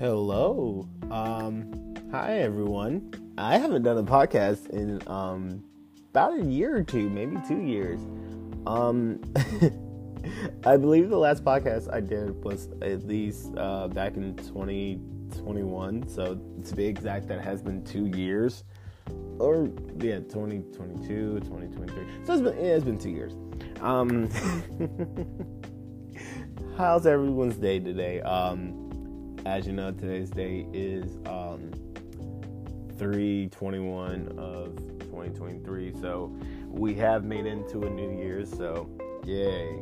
Hello. Hi everyone. I haven't done a podcast in about a year or two, maybe 2 years. I believe the last podcast I did was at least back in 2021. So to be exact, that has been 2 years. 2022, 2023. So it's been 2 years. How's everyone's day today? As you know, today's date is 3/21 of 2023. So we have made into a new year. So yay.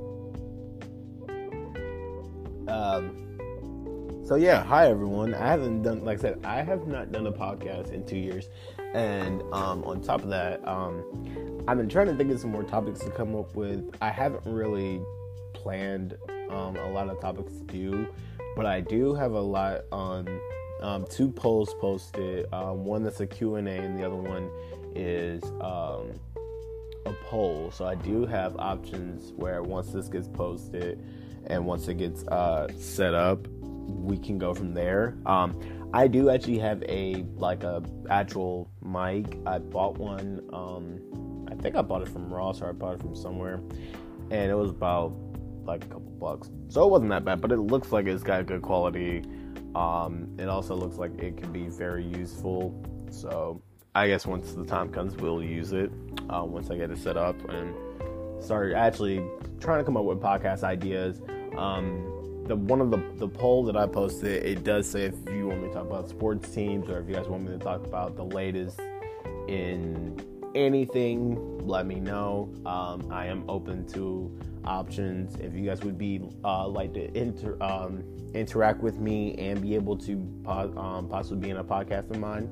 Hi everyone. I have not done a podcast in 2 years. And on top of that, I've been trying to think of some more topics to come up with. I haven't really planned a lot of topics to do, but I do have a lot on 2 polls posted. One that's a Q&A and the other one is a poll. So I do have options where once this gets posted and once it gets set up, we can go from there. I do actually have a actual mic. I bought one. I think I bought it from Ross or I bought it from somewhere, and it was about a couple bucks. So it wasn't that bad, but it looks like it's got good quality. It also looks like it can be very useful. So I guess once the time comes, we'll use it. Once I get it set up and start actually trying to come up with podcast ideas. One of the poll that I posted, it does say if you want me to talk about sports teams or if you guys want me to talk about the latest in anything, let me know. I am open to options. If you guys would be like to interact with me and be able to possibly be in a podcast of mine,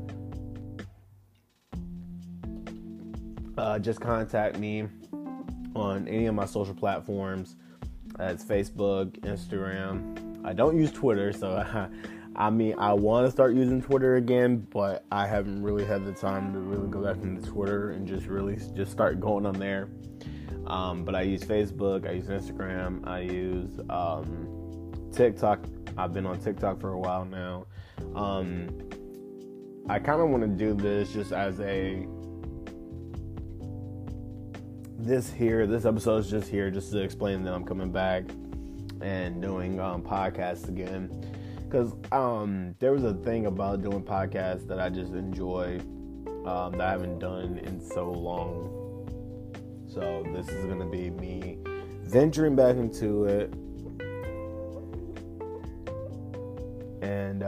just contact me on any of my social platforms. That's Facebook, Instagram. I don't use Twitter, so I want to start using Twitter again, but I haven't really had the time to really go back into Twitter and just start going on there. But I use Facebook, I use Instagram, I use TikTok. I've been on TikTok for a while now. I kind of want to do this just as this episode is just here just to explain that I'm coming back and doing podcasts again, because there was a thing about doing podcasts that I just enjoy that I haven't done in so long. So this is going to be me venturing back into it and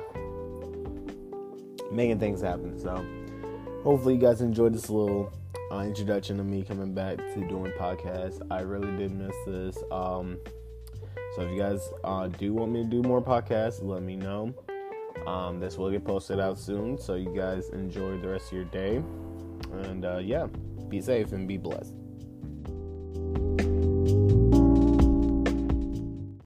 making things happen. So hopefully you guys enjoyed this little introduction to me coming back to doing podcasts. I really did miss this. So if you guys do want me to do more podcasts, let me know. This will get posted out soon, so you guys enjoy the rest of your day. And be safe and be blessed.